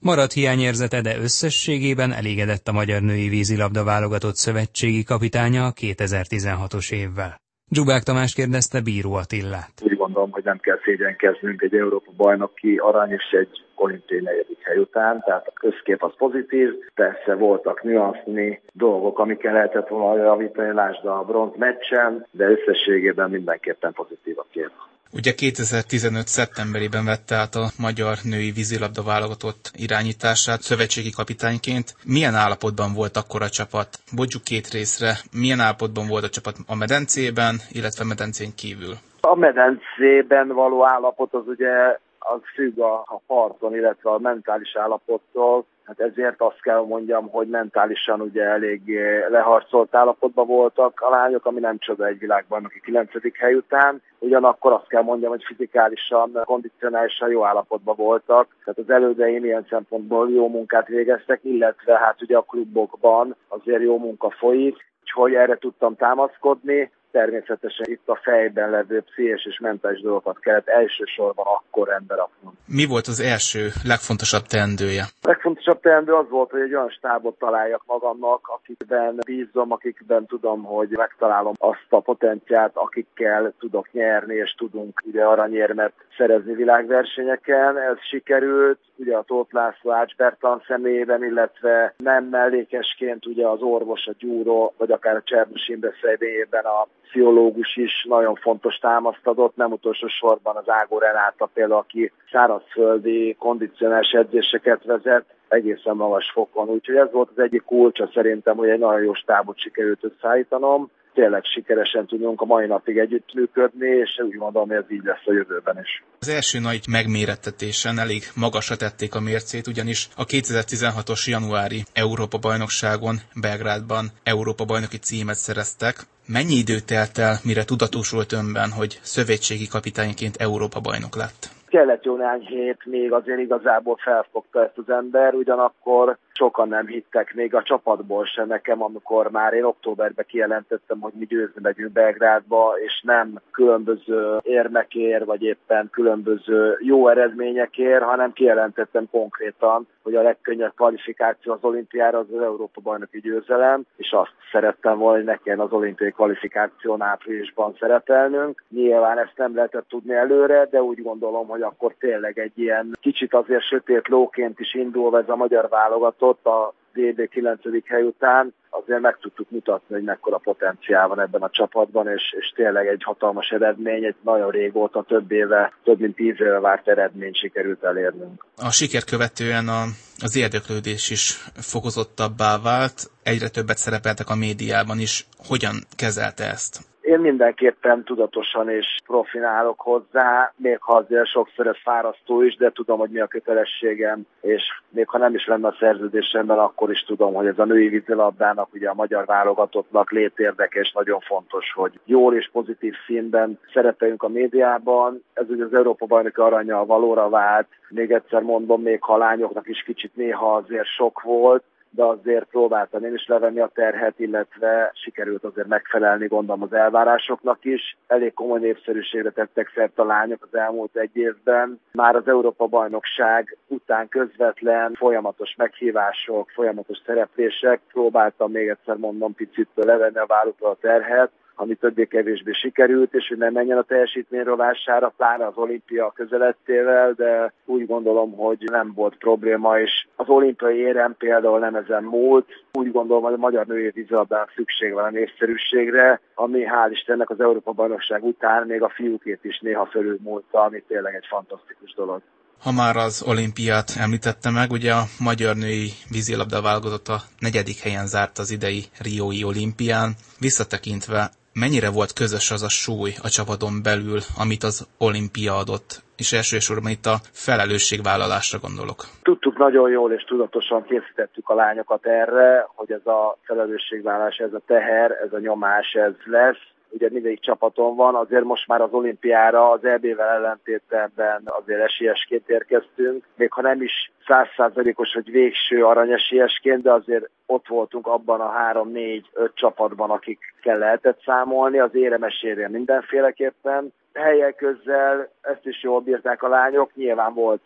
Maradt hiányérzete, de összességében elégedett a magyar női vízilabda válogatott szövetségi kapitánya a 2016-os évvel. Dzsubák Tamás kérdezte Bíró Attillát. Úgy gondolom, hogy nem kell szégyenkeznünk egy Európa-bajnoki arany és egy olimpiai 4. hely után, tehát a közkép az pozitív, persze voltak nüansznyi dolgok, amikkel lehetett volna javítani, lásd a bronz meccsen, de összességében mindenképpen pozitív a kép. Ugye 2015. szeptemberében vette át a magyar női vízilabda válogatott irányítását szövetségi kapitányként. Milyen állapotban volt akkor a csapat? Bontjuk két részre. Milyen állapotban volt a csapat a medencében, illetve medencén kívül? A medencében való állapot az ugye az függ a parton, illetve a mentális állapottól. Hát ezért azt kell mondjam, hogy mentálisan ugye elég leharcolt állapotban voltak a lányok, ami nem csoda egy világbajnoki 9. hely után. Ugyanakkor azt kell mondjam, hogy fizikálisan, kondicionálisan jó állapotban voltak. Tehát az elődeim ilyen szempontból jó munkát végeztek, illetve hát ugye a klubokban azért jó munka folyik, úgyhogy erre tudtam támaszkodni. Természetesen itt a fejben levő pszichés és mentális dolgokat kellett elsősorban akkor rendbe raknom. Mi volt az első legfontosabb teendője? A legfontosabb teendő az volt, hogy egy olyan stábot találjak magamnak, akikben bízom, akikben tudom, hogy megtalálom azt a potenciált, akikkel tudok nyerni, és tudunk ugye aranyérmet szerezni világversenyeken. Ez sikerült, ugye a Tóth László, Ács Bertalan személyében, illetve nem mellékesként ugye az orvos, a gyúró, vagy akár a Csernos Imre személyében a pszichológus is nagyon fontos támaszt adott, nem utolsó sorban az Ágó Renáta például, aki szárazföldi kondicionális edzéseket vezet, egészen magas fokon. Úgyhogy ez volt az egyik kulcsa szerintem, hogy egy nagyon jó stábot sikerült összeállítanom. Tényleg sikeresen tudunk a mai napig együttműködni, és úgy gondolom, hogy ez így lesz a jövőben is. Az első nagy megmérettetésen elég magasra tették a mércét, ugyanis a 2016-os januári Európa-bajnokságon Belgrádban Európa-bajnoki címet szereztek. Mennyi idő telt el, mire tudatosult önben, hogy szövetségi kapitányként Európa-bajnok lett? Kellett jó néhány hét, még azért igazából felfogta ezt az ember, ugyanakkor sokan nem hittek még a csapatból sem nekem, amikor már én októberben kijelentettem, hogy mi győzni megyünk Belgrádba, és nem különböző érmekért, vagy éppen különböző jó eredményekért, hanem kijelentettem konkrétan, hogy a legkönnyebb kvalifikáció az olimpiára az Európa-bajnoki győzelem, és azt szerettem volna, hogy ne kelljen az olimpiai kvalifikáción áprilisban szerepelnünk. Nyilván ezt nem lehetett tudni előre, de úgy gondolom, hogy akkor tényleg egy ilyen kicsit azért sötét lóként is indulva ez a magyar válogatott a VB 9. hely után, azért meg tudtuk mutatni, hogy mekkora potenciál van ebben a csapatban, és tényleg egy hatalmas eredmény, egy nagyon régóta, több mint 10 éve várt eredményt sikerült elérnünk. A siker követően az érdeklődés is fokozottabbá vált, egyre többet szerepeltek a médiában is. Hogyan kezelte ezt? Én mindenképpen tudatosan és profin állok hozzá, még ha azért sokszor ez fárasztó is, de tudom, hogy mi a kötelességem, és még ha nem is lenne a szerződésemben, akkor is tudom, hogy ez a női vízilabdának, ugye a magyar válogatottnak létérdeke, és nagyon fontos, hogy jól és pozitív színben szerepeljünk a médiában. Ez ugye az Európa-bajnoki arannyal valóra vált. Még egyszer mondom, még ha a lányoknak is kicsit néha azért sok volt, de azért próbáltam én is levenni a terhet, illetve sikerült azért megfelelni, gondolom, az elvárásoknak is. Elég komoly népszerűségre tettek szert a lányok az elmúlt egy évben. Már az Európa-bajnokság után közvetlen folyamatos meghívások, folyamatos szereplések. Próbáltam még egyszer mondom picit levenni a vállukra a terhet, ami többé-kevésbé sikerült, és hogy nem menjen a teljesítmény rovására, pláne az olimpia közelettével, de úgy gondolom, hogy nem volt probléma, és az olimpiai érem például nem ezen múlt. Úgy gondolom, hogy a magyar női vízilabdának szükség van a népszerűségre, ami hál' Istennek az Európa-bajnokság után még a fiúkét is néha fölülmúlta, ami tényleg egy fantasztikus dolog. Ha már az olimpiát említette meg, ugye a magyar női vízilabda válogatott a 4. helyen zárt az idei riói olimpián. Visszatekintve, mennyire volt közös az a súly a csapaton belül, amit az olimpia adott, és elsősorban itt a felelősségvállalásra gondolok? Tudtuk nagyon jól és tudatosan készítettük a lányokat erre, hogy ez a felelősségvállalás, ez a teher, ez a nyomás, ez lesz. Ugye mindegyik csapaton van, azért most már az olimpiára az EB-vel ellentétben azért esélyesként érkeztünk. Még ha nem is 100%-os, hogy végső aranyesélyesként, de azért ott voltunk abban a 3-4-5 csapatban, akikkel lehetett számolni, az éremesérén mindenféleképpen. Helyek közzel ezt is jól bírták a lányok, nyilván voltak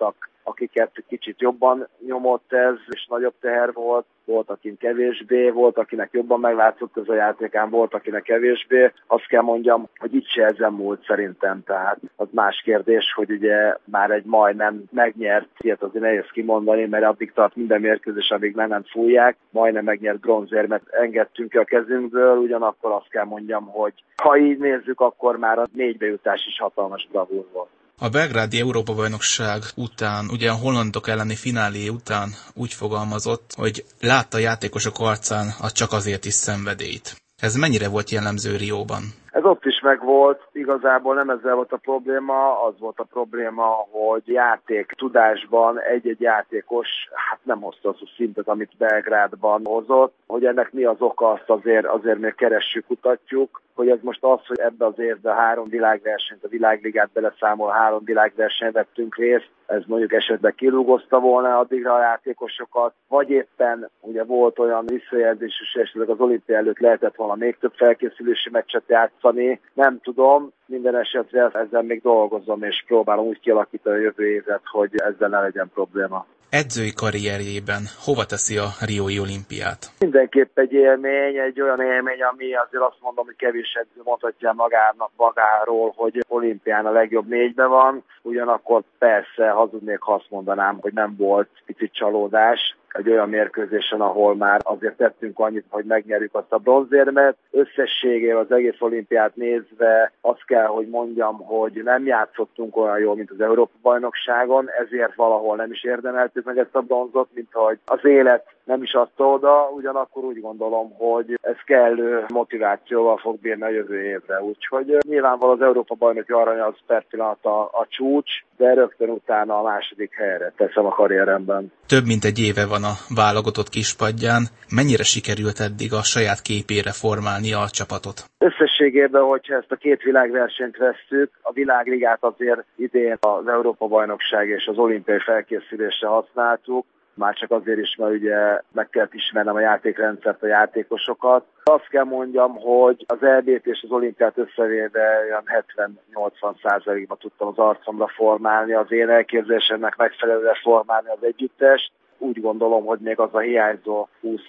akiket kicsit jobban nyomott ez, és nagyobb teher volt. Volt, akin kevésbé, volt, akinek jobban meglátszott ez a játékán, volt, akinek kevésbé. Azt kell mondjam, hogy itt se ezen múlt szerintem, tehát az más kérdés, hogy ugye már egy majdnem megnyert, ilyet azért nehéz kimondani, mert addig tart minden mérkőzés, amíg nem fújják, majdnem megnyert bronzérmet engedtünk ki a kezünkből, ugyanakkor azt kell mondjam, hogy ha így nézzük, akkor már a 4-be jutás is hatalmas bravúr volt. A belgrádi Európa-bajnokság után, ugye a hollandok elleni finálé után úgy fogalmazott, hogy látta a játékosok arcán a csak azért is szenvedélyt. Ez mennyire volt jellemző Rióban? Ez ott is megvolt, igazából nem ezzel volt a probléma, az volt a probléma, hogy játék tudásban egy-egy játékos nem hozta azt a szintet, amit Belgrádban hozott. Hogy ennek mi az oka, azt azért még keressük, kutatjuk, hogy ez most az, hogy ebbe az évben 3 világversenyt, a világligát beleszámol, 3 világversenyt vettünk részt, ez mondjuk esetleg kirúgozta volna addigra a játékosokat, vagy éppen ugye volt olyan visszajelzés is, esetleg az olimpia előtt lehetett volna még több felkészülési meccset játszani, nem tudom, minden esetre ezzel még dolgozom, és próbálom úgy kialakítani a jövő évet, hogy ezzel ne legyen probléma. Edzői karrierjében hova teszi a riói olimpiát? Mindenképp egy élmény, egy olyan élmény, ami azért azt mondom, hogy kevés edző mondhatja magáról, hogy olimpián a legjobb 4-ben van, ugyanakkor persze hazudnék, ha azt mondanám, hogy nem volt picit csalódás egy olyan mérkőzésen, ahol már azért tettünk annyit, hogy megnyerjük azt a bronzérmet. Összességében az egész olimpiát nézve azt kell, hogy mondjam, hogy nem játszottunk olyan jól, mint az Európa-bajnokságon, ezért valahol nem is érdemeltük meg ezt a bronzot, mint hogy az élet nem is adta oda, ugyanakkor úgy gondolom, hogy ez kellő motivációval fog bírni a jövő évre. Úgyhogy nyilvánvaló az Európa-bajnoki arany az per pillanat a csúcs, de rögtön utána a második helyre teszem a karrieremben. Több mint egy éve van a válogatott kispadján. Mennyire sikerült eddig a saját képére formálni a csapatot? Összességében, hogyha ezt a 2 világversenyt vesszük, a világligát azért idén az Európa-bajnokság és az olimpiai felkészülésre használtuk, már csak azért is, mert ugye meg kellett ismernem a játékrendszert, a játékosokat. Azt kell mondjam, hogy az EB-t és az olimpiát összevéve olyan 70-80%-ban tudtam az arcomra formálni, az én elképzelésemnek megfelelően formálni az együttest. Úgy gondolom, hogy még az a hiányzó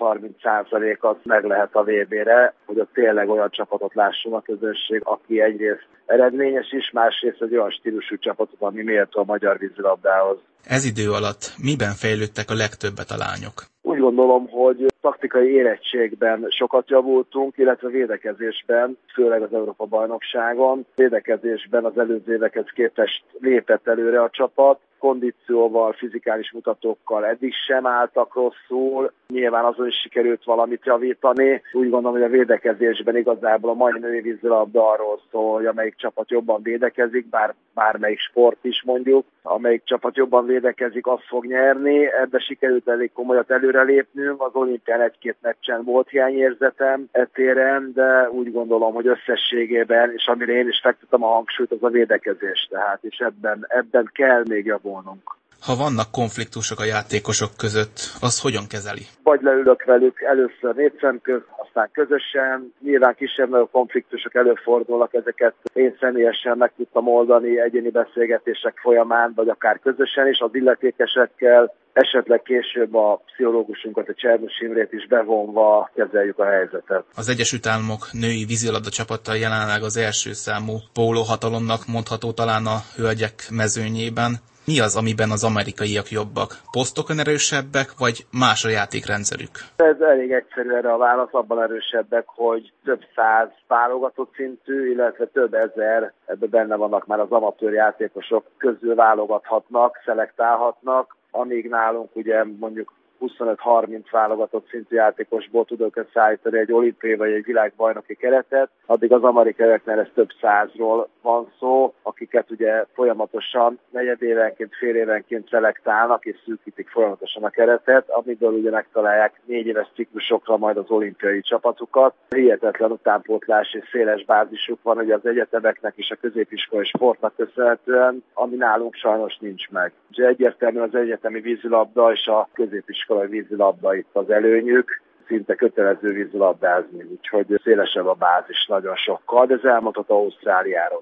20-30% az meg lehet a VB-re, hogy ott tényleg olyan csapatot lásson a közönség, aki egyrészt eredményes is, másrészt egy olyan stílusú csapatot, ami méltó a magyar vízilabdához. Ez idő alatt miben fejlődtek a legtöbbet a lányok? Úgy gondolom, hogy taktikai érettségben sokat javultunk, illetve védekezésben, főleg az Európa-bajnokságon. Védekezésben az előző évekhez képest lépett előre a csapat, kondícióval, fizikális mutatókkal eddig sem álltak rosszul. Nyilván azon is sikerült valamit javítani. Úgy gondolom, hogy a védekezésben igazából a mai női vízilabda arról szól, hogy amelyik csapat jobban védekezik, bármelyik sport is mondjuk, amelyik csapat jobban védekezik, az fog nyerni. Ebbe sikerült elég komolyat előrelépnünk. Az olimpián 1-2 meccsen volt hiányérzetem etéren, de úgy gondolom, hogy összességében, és amire én is fektetem a hangsúlyt, az a védekezés. Tehát, és ebben kell még javulnunk. Ha vannak konfliktusok a játékosok között, az hogyan kezeli? Vagy leülök velük először 4 szem közt, aztán közösen. Nyilván kisebb-nagyobb konfliktusok előfordulnak, ezeket én személyesen meg tudtam oldani egyéni beszélgetések folyamán, vagy akár közösen is az illetékesekkel. Esetleg később a pszichológusunkat, a Csernos Imrét is bevonva kezeljük a helyzetet. Az Egyesült Államok női vízilabda csapattal jelenleg az első számú pólóhatalomnak mondható talán a hölgyek mezőnyében. Mi az, amiben az amerikaiak jobbak? Posztokon erősebbek, vagy más a játékrendszerük? Ez elég egyszerű erre a válasz, abban erősebbek, hogy több 100 válogatott szintű, illetve több ezer, ebben benne vannak már az amatőr játékosok közül válogathatnak, szelektálhatnak, amíg nálunk ugye mondjuk 25-30 válogatott szintű játékosból tudok összeállítani egy olimpiai vagy egy világbajnoki keretet, addig az amerikaiaknál ez több 100-ról van szó, akiket ugye folyamatosan negyedévenként, fél évenként szelektálnak és szűkítik folyamatosan a keretet, amiből ugye megtalálják 4 éves ciklusokra majd az olimpiai csapatukat. Hihetetlen utánpótlás és széles bázisuk van ugye az egyetemeknek és a középiskolai sportnak köszönhetően, ami nálunk sajnos nincs meg. Ugye egyértelműen az egyetemi vízilabda és a középiskolai vízilabda itt az előnyük, szinte kötelező vízilabdázni, úgyhogy szélesebb a bázis nagyon sokkal, de ez elmondható Ausztráliáról is.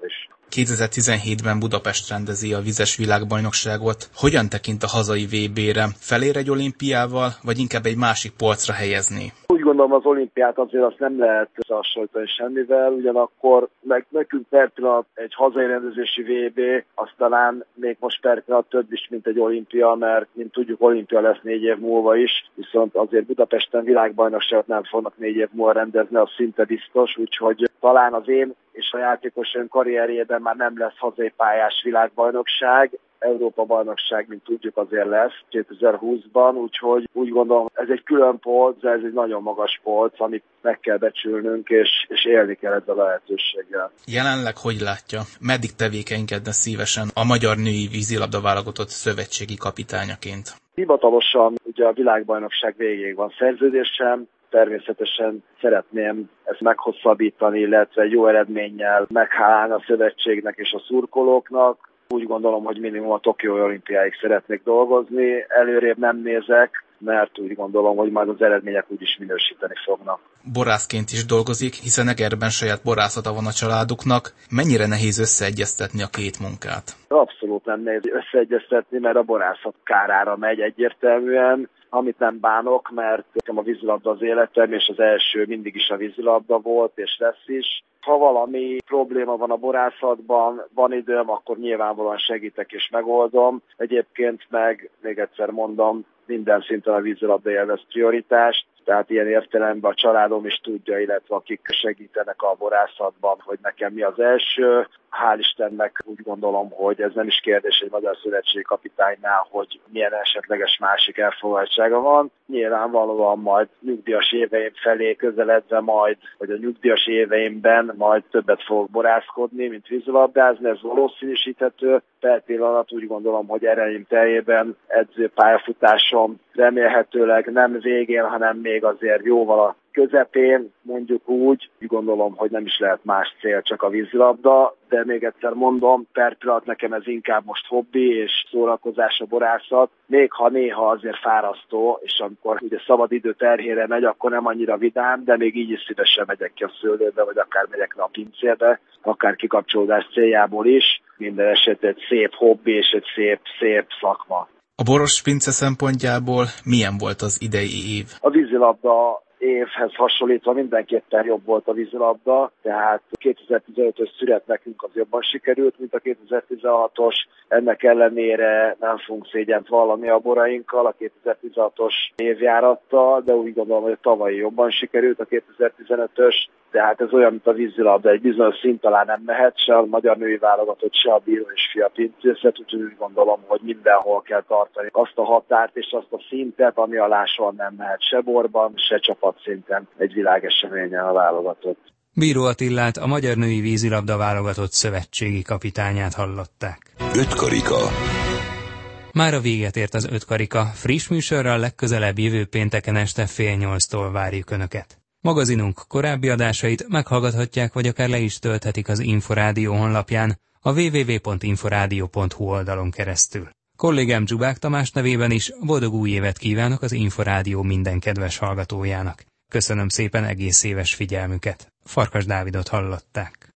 2017-ben Budapest rendezi a vizes világbajnokságot. Hogyan tekint a hazai VB-re? Felér egy olimpiával, vagy inkább egy másik polcra helyezni? Úgy gondolom, az olimpiát azért azt nem lehet összehasonlítani semmivel, ugyanakkor nekünk per pillanat egy hazai rendezési VB, az talán még most per pillanat több is, mint egy olimpia, mert mint tudjuk, olimpia lesz 4 év múlva is, viszont azért Budapesten világbajnokságot nem fognak 4 év múlva rendezni, az szinte biztos, úgyhogy talán az én és a játékosaim karrierjében már nem lesz hazai pályás világbajnokság. Európa-bajnokság, mint tudjuk, azért lesz 2020-ban, úgyhogy úgy gondolom, ez egy külön polc, de ez egy nagyon magas polc, amit meg kell becsülnünk, és élni kell ezzel a lehetőséggel. Jelenleg hogy látja? Meddig tevékenykedne szívesen a magyar női vízilabda-válogatott szövetségi kapitányaként? Hivatalosan ugye a világbajnokság végéig van szerződésem, természetesen szeretném ezt meghosszabbítani, illetve jó eredménnyel meghálálni a szövetségnek és a szurkolóknak. Úgy gondolom, hogy minimum a Tokiói olimpiáig szeretnék dolgozni. Előrébb nem nézek, mert úgy gondolom, hogy majd az eredmények úgyis minősíteni fognak. Borászként is dolgozik, hiszen Egerben saját borászata van a családuknak. Mennyire nehéz összeegyeztetni a két munkát? Abszolút nem nehéz összeegyeztetni, mert a borászat kárára megy egyértelműen, amit nem bánok, mert a vízilabda az életem, és az első mindig is a vízilabda volt, és lesz is. Ha valami probléma van a borászatban, van időm, akkor nyilvánvalóan segítek és megoldom. Egyébként meg, még egyszer mondom, minden szinten a vízilabda élvez prioritást, tehát ilyen értelemben a családom is tudja, illetve akik segítenek a borászatban, hogy nekem mi az első. Hál' Istennek úgy gondolom, hogy ez nem is kérdés egy magyar szövetségi kapitánynál, hogy milyen esetleges másik elfogadtsága van. Nyilvánvalóan majd nyugdíjas éveim felé közeledve majd, vagy a nyugdíjas éveimben majd többet fogok borászkodni, mint vízilabdázni, ez valószínűsíthető. Per pillanat úgy gondolom, hogy ereim teljében edzőpályafutásom remélhetőleg nem végén, hanem még azért jóval a közepén, mondjuk úgy gondolom, hogy nem is lehet más cél, csak a vízilabda, de még egyszer mondom, per pillanat nekem ez inkább most hobbi és szórakozás a borászat, még ha néha azért fárasztó, és amikor ugye szabad idő terhére megy, akkor nem annyira vidám, de még így is szívesen megyek ki a szőlőbe, vagy akár megyek le a pincébe, akár kikapcsolódás céljából is. Minden esetben egy szép hobbi és egy szép szakma. A boros pince szempontjából milyen volt az idei év? A vízilabda évhez hasonlítva mindenképpen jobb volt a vízilabda, tehát 2015-ös szület nekünk az jobban sikerült, mint a 2016-os. Ennek ellenére nem fogunk szégyent vallani a borainkkal a 2016-os évjárattal, de úgy gondolom, hogy a tavalyi jobban sikerült a 2015-ös. Tehát ez olyan, mint a vízilabda, egy bizonyos szint alá nem mehet, se a magyar női válogatott, se a bíró és fia pincészet, úgyhogy úgy gondolom, hogy mindenhol kell tartani azt a határt és azt a szintet, ami alá soha nem mehet se borban, se csapatszinten egy világeseményen a válogatott. Bíró Attillát, a magyar női vízilabda válogatott szövetségi kapitányát hallották. Ötkarika. Már a véget ért az Ötkarika. Friss műsorral legközelebb jövő pénteken este 7:30-tól várjuk Önöket. Magazinunk korábbi adásait meghallgathatják, vagy akár le is tölthetik az Inforádió honlapján, a www.inforadio.hu oldalon keresztül. Kollégám Zsubák Tamás nevében is boldog új évet kívánok az Inforádió minden kedves hallgatójának. Köszönöm szépen egész éves figyelmüket. Farkas Dávidot hallották.